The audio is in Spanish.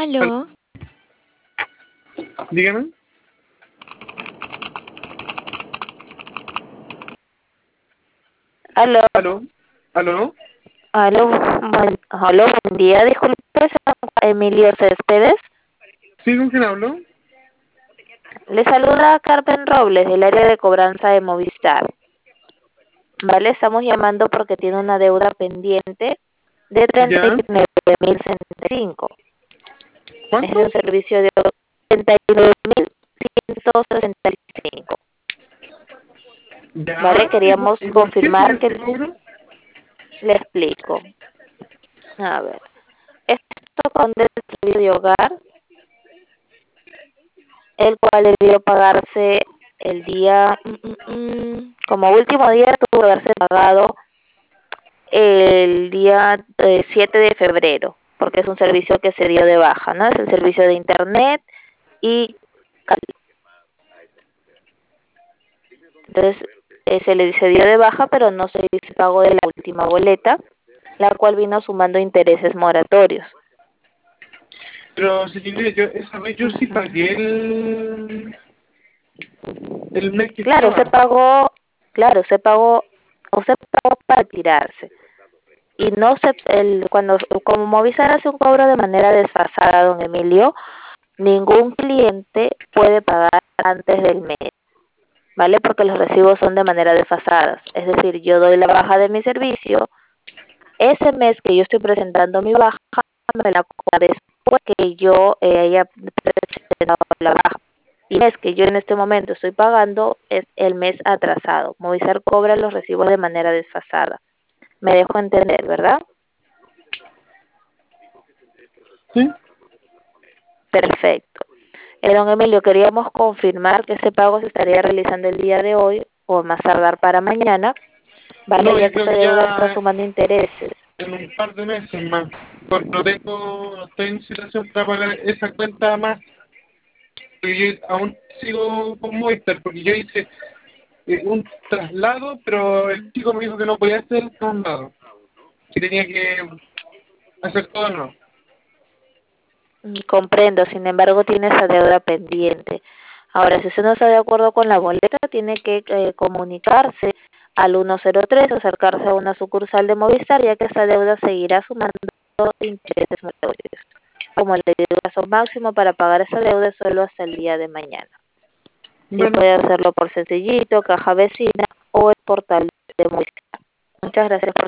Aló, Dígame. Aló, ¿Aló? ¿Aló? buen día, disculpe, Emilio Céspedes. ¿Sí, con quién hablo? Le saluda Carmen Robles del área de cobranza de Movistar. Vale, estamos llamando porque tiene una deuda pendiente de ¿Ya? 39.065. Es ¿Cuánto? un servicio de 39.165. Vale, ¿Ya? queríamos ¿Y por qué confirmar sería que ese cobro? le explico. A ver, esto con el servicio de hogar, el cual debió pagarse el día, como último día tuvo que haberse pagado el día 7 de febrero, porque es un servicio que se dio de baja, ¿no? Es el servicio de internet y entonces se dio de baja, pero no se pagó de la última boleta, la cual vino sumando intereses moratorios. Pero, señorita, esa vez yo sí pagué el mes que Claro, estaba. se pagó, usted pagó para tirarse. Y no se, cuando, como Movistar hace un cobro de manera desfasada, don Emilio, ningún cliente puede pagar antes del mes, ¿vale? Porque los recibos son de manera desfasada. Es decir, yo doy la baja de mi servicio, ese mes que yo estoy presentando mi baja, me la cobra después que yo haya presentado la baja. Y el mes que yo en este momento estoy pagando es el mes atrasado. Movistar cobra los recibos de manera desfasada. Me dejo entender, ¿verdad? ¿Sí? Perfecto. Don Emilio, queríamos confirmar que ese pago se estaría realizando el día de hoy o más tardar para mañana, ¿vale? No, Ya yo que creo esta que deuda está ya sumando intereses. en un par de meses más. Porque no estoy en situación para pagar esa cuenta más. Porque yo aún sigo con Movistar, porque yo hice un traslado, pero el chico me dijo que no podía hacer el traslado. Que tenía que hacer todo no. Comprendo, sin embargo, tiene esa deuda pendiente. Ahora, si usted no está de acuerdo con la boleta, tiene que comunicarse al 103, acercarse a una sucursal de Movistar, ya que esa deuda seguirá sumando intereses moratorios. Como le digo, el plazo máximo para pagar esa deuda es solo hasta el día de mañana. Y Bueno. puede hacerlo por Sencillito, Caja Vecina o el portal de Movistar. Muchas gracias por